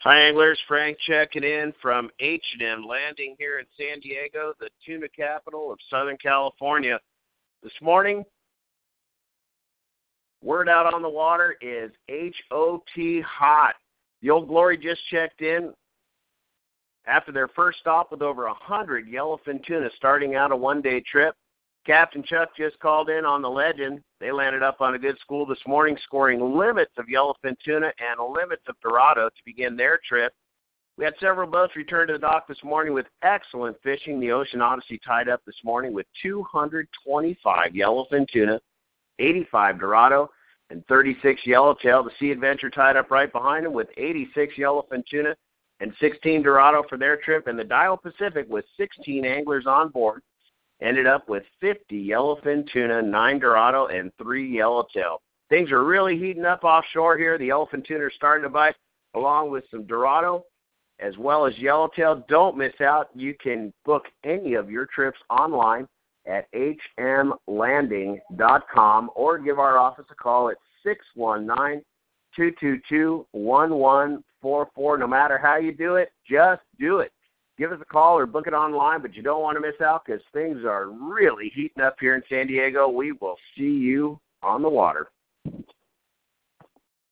Hi, anglers. Frank checking in from H&M Landing here in San Diego, the tuna capital of Southern California. This morning, word out on the water is H-O-T hot. The Old Glory just checked in after their first stop with over 100 yellowfin tuna starting out a one-day trip. Captain Chuck just called in on the Legend. They landed up on a good school this morning, scoring limits of yellowfin tuna and limits of Dorado to begin their trip. We had several boats return to the dock this morning with excellent fishing. The Ocean Odyssey tied up this morning with 225 yellowfin tuna, 85 Dorado, and 36 yellowtail. The Sea Adventure tied up right behind them with 86 yellowfin tuna and 16 Dorado for their trip. And the Dial Pacific with 16 anglers on board ended up with 50 yellowfin tuna, 9 Dorado, and 3 yellowtail. Things are really heating up offshore here. The yellowfin tuna are starting to bite along with some Dorado as well as yellowtail. Don't miss out. You can book any of your trips online at hmlanding.com or give our office a call at 619-222-1144. No matter how you do it, just do it. Give us a call or book it online, but you don't want to miss out because things are really heating up here in San Diego. We will see you on the water.